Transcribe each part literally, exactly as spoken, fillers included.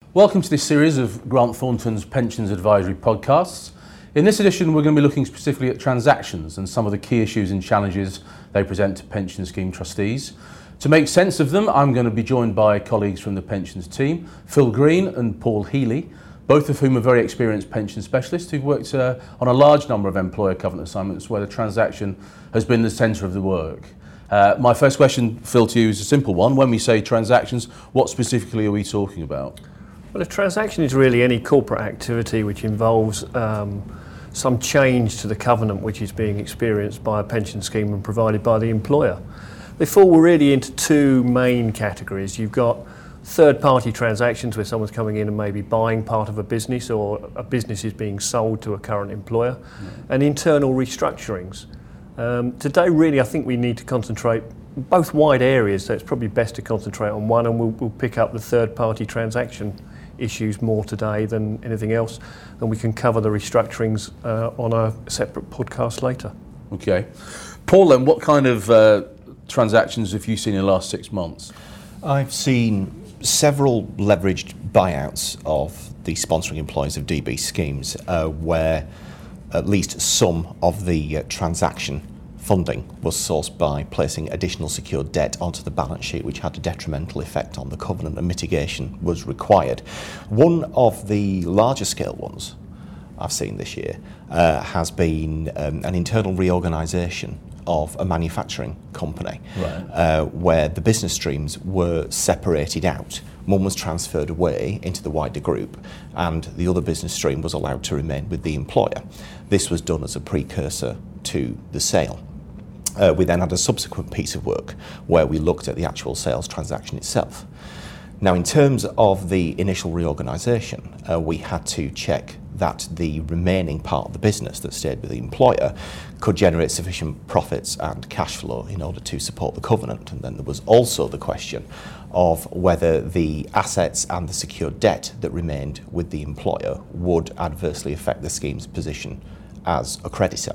Welcome to this series of Grant Thornton's Pensions Advisory podcasts. In this edition, we're going to be looking specifically at transactions and some of the key issues and challenges they present to pension scheme trustees. To make sense of them, I'm going to be joined by colleagues from the pensions team, Phil Green and Paul Healy, both of whom are very experienced pension specialists who've worked uh, on a large number of employer covenant assignments where the transaction has been the centre of the work. Uh, my first question, Phil, to you is a simple one. When we say transactions, what specifically are we talking about? Well, a transaction is really any corporate activity which involves um, some change to the covenant which is being experienced by a pension scheme and provided by the employer. They fall really into two main categories. You've got third-party transactions where someone's coming in and maybe buying part of a business, or a business is being sold to a current employer, mm. and internal restructurings. Um, today, really, I think we need to concentrate both wide areas, so it's probably best to concentrate on one, and we'll, we'll pick up the third-party transaction issues more today than anything else, and we can cover the restructurings uh, on a separate podcast later. Okay. Paul, then, what kind of uh, transactions have you seen in the last six months? I've seen several leveraged buyouts of the sponsoring employees of D B schemes uh, where at least some of the uh, transaction funding was sourced by placing additional secured debt onto the balance sheet, which had a detrimental effect on the covenant, and mitigation was required. One of the larger scale ones I've seen this year uh, has been um, an internal reorganisation of a manufacturing company, right. uh, where the business streams were separated out. One was transferred away into the wider group, and the other business stream was allowed to remain with the employer. This was done as a precursor to the sale. Uh, we then had a subsequent piece of work where we looked at the actual sales transaction itself. Now, in terms of the initial reorganisation, uh, we had to check that the remaining part of the business that stayed with the employer could generate sufficient profits and cash flow in order to support the covenant. And then there was also the question of whether the assets and the secured debt that remained with the employer would adversely affect the scheme's position as a creditor.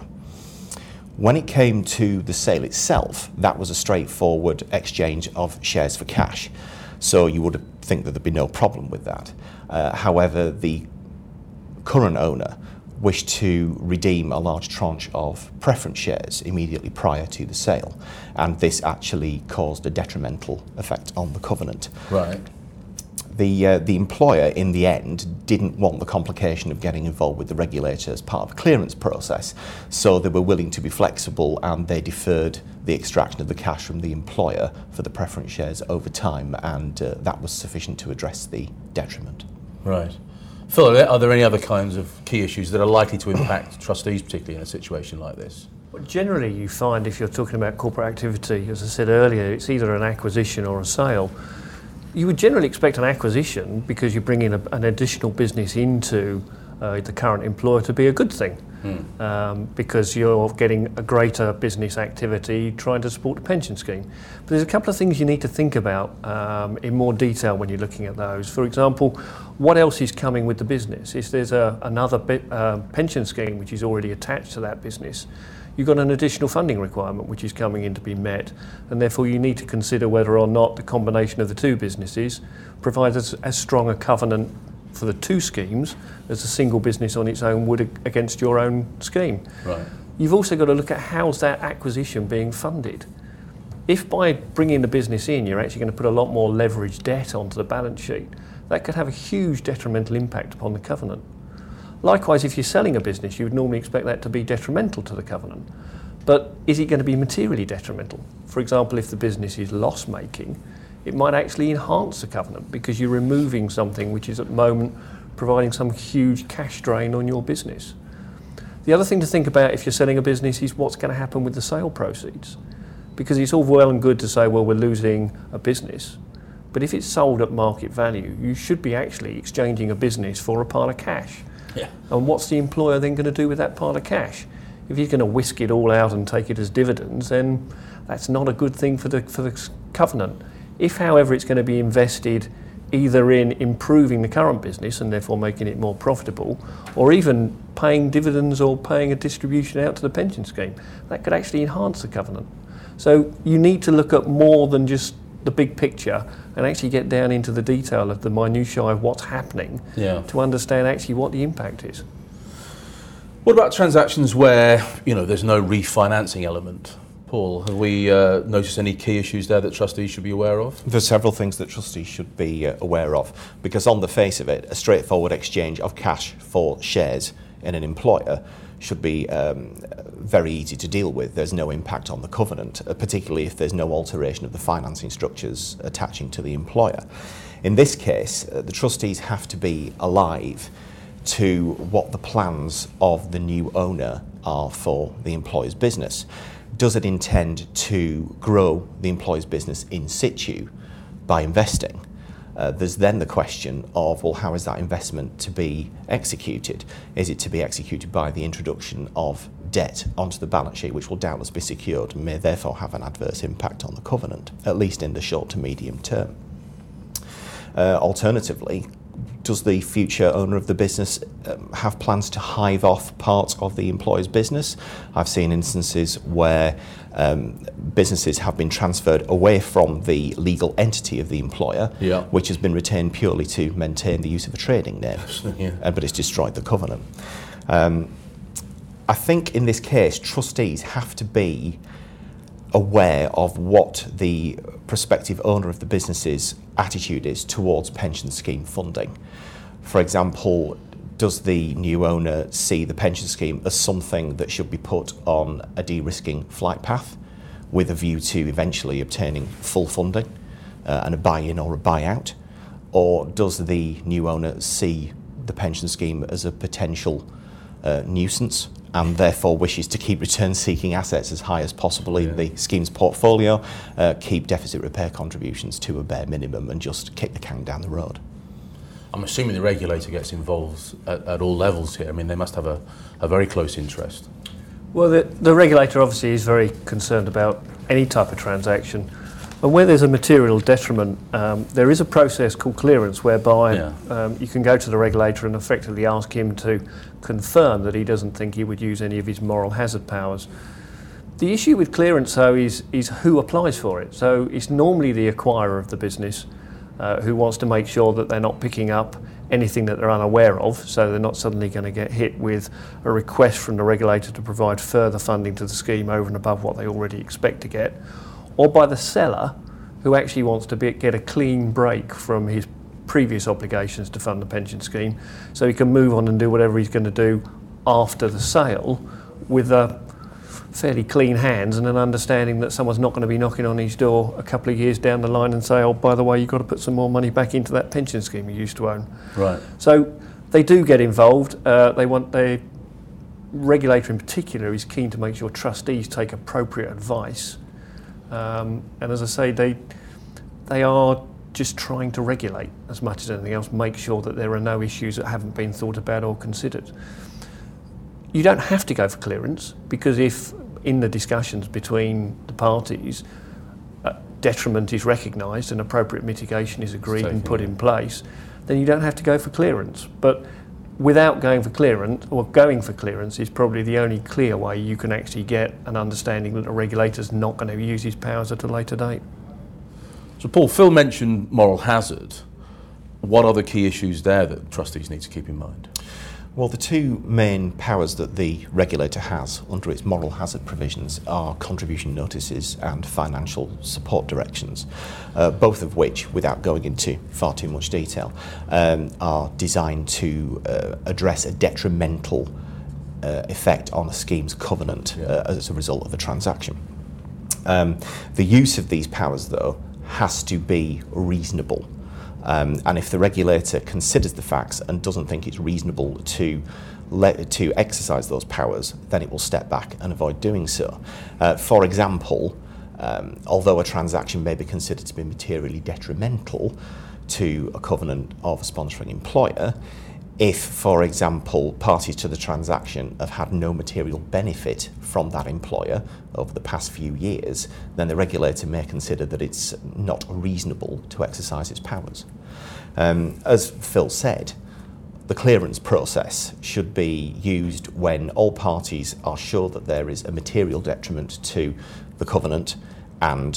When it came to the sale itself, that was a straightforward exchange of shares for cash. So you would think that there'd be no problem with that. Uh, however, the current owner wished to redeem a large tranche of preference shares immediately prior to the sale, and this actually caused a detrimental effect on the covenant. Right. The, uh, the employer, in the end, didn't want the complication of getting involved with the regulator as part of the clearance process, so they were willing to be flexible, and they deferred the extraction of the cash from the employer for the preference shares over time, and uh, that was sufficient to address the detriment. Right. Phil, are there any other kinds of key issues that are likely to impact trustees, particularly in a situation like this? Well, generally, you find if you're talking about corporate activity, as I said earlier, it's either an acquisition or a sale. You would generally expect an acquisition, because you bring in a, an additional business into uh, the current employer, to be a good thing, mm. um, because you're getting a greater business activity trying to support the pension scheme. But there's a couple of things you need to think about um, in more detail when you're looking at those. For example, what else is coming with the business? If there's a, another bit, uh, pension scheme which is already attached to that business, you've got an additional funding requirement which is coming in to be met, and therefore you need to consider whether or not the combination of the two businesses provides as, as strong a covenant for the two schemes as a single business on its own would against your own scheme. Right. You've also got to look at how's that acquisition being funded. If by bringing the business in you're actually going to put a lot more leveraged debt onto the balance sheet, that could have a huge detrimental impact upon the covenant. Likewise, if you're selling a business, you would normally expect that to be detrimental to the covenant. But is it going to be materially detrimental? For example, if the business is loss-making, it might actually enhance the covenant because you're removing something which is at the moment providing some huge cash drain on your business. The other thing to think about if you're selling a business is what's going to happen with the sale proceeds. Because it's all well and good to say, well, we're losing a business. But if it's sold at market value, you should be actually exchanging a business for a pile of cash. Yeah. And what's the employer then going to do with that pile of cash? If he's going to whisk it all out and take it as dividends, then that's not a good thing for the for the covenant. If, however, it's going to be invested either in improving the current business and therefore making it more profitable, or even paying dividends or paying a distribution out to the pension scheme, that could actually enhance the covenant. So you need to look at more than just the big picture and actually get down into the detail of the minutiae of what's happening yeah. to understand actually what the impact is. What about transactions where, you know, there's no refinancing element? Paul, have we uh, noticed any key issues there that trustees should be aware of? There's several things that trustees should be uh, aware of, because on the face of it, a straightforward exchange of cash for shares in an employer should be um, very easy to deal with. There's no impact on the covenant, uh, particularly if there's no alteration of the financing structures attaching to the employer. In this case, uh, the trustees have to be alive to what the plans of the new owner are for the employer's business. Does it intend to grow the employer's business in situ by investing? Uh, there's then the question of, well, how is that investment to be executed? Is it to be executed by the introduction of debt onto the balance sheet, which will doubtless be secured and may therefore have an adverse impact on the covenant, at least in the short to medium term? Uh, alternatively, does the future owner of the business um, have plans to hive off parts of the employer's business? I've seen instances where um, businesses have been transferred away from the legal entity of the employer, yeah. which has been retained purely to maintain the use of a trading name, yeah. uh, but it's destroyed the covenant. Um, I think in this case, trustees have to be aware of what the prospective owner of the business's attitude is towards pension scheme funding. For example, does the new owner see the pension scheme as something that should be put on a de-risking flight path with a view to eventually obtaining full funding uh, and a buy-in or a buy-out? Or does the new owner see the pension scheme as a potential uh, nuisance and therefore wishes to keep return-seeking assets as high as possible in yeah. the scheme's portfolio, uh, keep deficit repair contributions to a bare minimum and just kick the can down the road? I'm assuming the regulator gets involved at, at all levels here. I mean, they must have a, a very close interest. Well, the, the regulator obviously is very concerned about any type of transaction. And where there's a material detriment, um, there is a process called clearance whereby yeah. um, you can go to the regulator and effectively ask him to confirm that he doesn't think he would use any of his moral hazard powers. The issue with clearance, though, is, is who applies for it. So it's normally the acquirer of the business uh, who wants to make sure that they're not picking up anything that they're unaware of, so they're not suddenly going to get hit with a request from the regulator to provide further funding to the scheme over and above what they already expect to get, or by the seller who actually wants to be, get a clean break from his previous obligations to fund the pension scheme so he can move on and do whatever he's going to do after the sale with a fairly clean hands and an understanding that someone's not going to be knocking on his door a couple of years down the line and say, oh, by the way, you've got to put some more money back into that pension scheme you used to own. Right. So they do get involved. Uh, they want the regulator in particular is keen to make sure trustees take appropriate advice. Um, and as I say, they they are just trying to regulate as much as anything else, make sure that there are no issues that haven't been thought about or considered. You don't have to go for clearance, because if in the discussions between the parties uh, detriment is recognised and appropriate mitigation is agreed and put in place, then you don't have to go for clearance. But without going for clearance, or going for clearance is probably the only clear way you can actually get an understanding that a regulator's not going to use his powers at a later date. So Paul, Phil mentioned moral hazard. What are the key issues there that trustees need to keep in mind? Well, the two main powers that the regulator has under its moral hazard provisions are contribution notices and financial support directions, uh, both of which, without going into far too much detail, um, are designed to uh, address a detrimental uh, effect on a scheme's covenant yeah. uh, as a result of a transaction. Um, the use of these powers, though, has to be reasonable. Um, and if the regulator considers the facts and doesn't think it's reasonable to let, to exercise those powers, then it will step back and avoid doing so. Uh, for example, um, although a transaction may be considered to be materially detrimental to a covenant of a sponsoring employer, if, for example, parties to the transaction have had no material benefit from that employer over the past few years, then the regulator may consider that it's not reasonable to exercise its powers. Um, as Phil said, the clearance process should be used when all parties are sure that there is a material detriment to the covenant and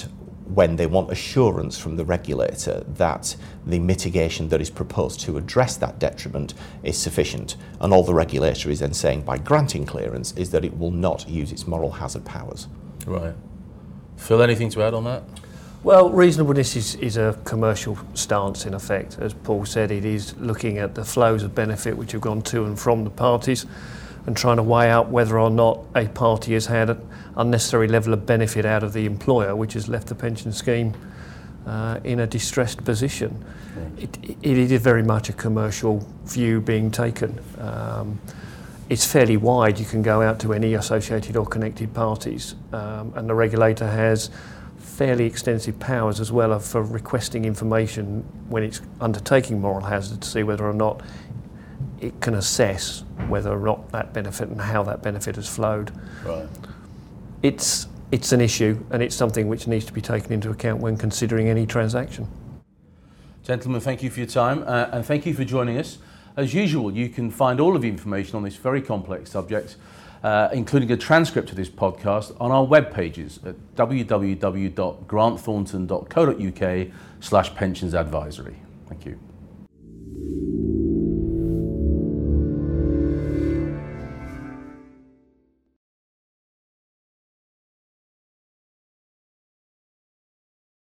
when they want assurance from the regulator that the mitigation that is proposed to address that detriment is sufficient. And all the regulator is then saying by granting clearance is that it will not use its moral hazard powers. Right. Phil, anything to add on that? Well, reasonableness is, is a commercial stance in effect. As Paul said, it is looking at the flows of benefit which have gone to and from the parties and trying to weigh out whether or not a party has had an unnecessary level of benefit out of the employer, which has left the pension scheme uh, in a distressed position. Yeah. It, it, it is very much a commercial view being taken. Um, it's fairly wide. You can go out to any associated or connected parties, um, and the regulator has fairly extensive powers as well for requesting information when it's undertaking moral hazard to see whether or not it can assess whether or not that benefit and how that benefit has flowed. Right. It's it's an issue, and it's something which needs to be taken into account when considering any transaction. Gentlemen, thank you for your time, uh, and thank you for joining us. As usual, you can find all of the information on this very complex subject, uh, including a transcript of this podcast, on our web pages at w w w dot grant thornton dot co dot u k slash pensions advisory. Thank you.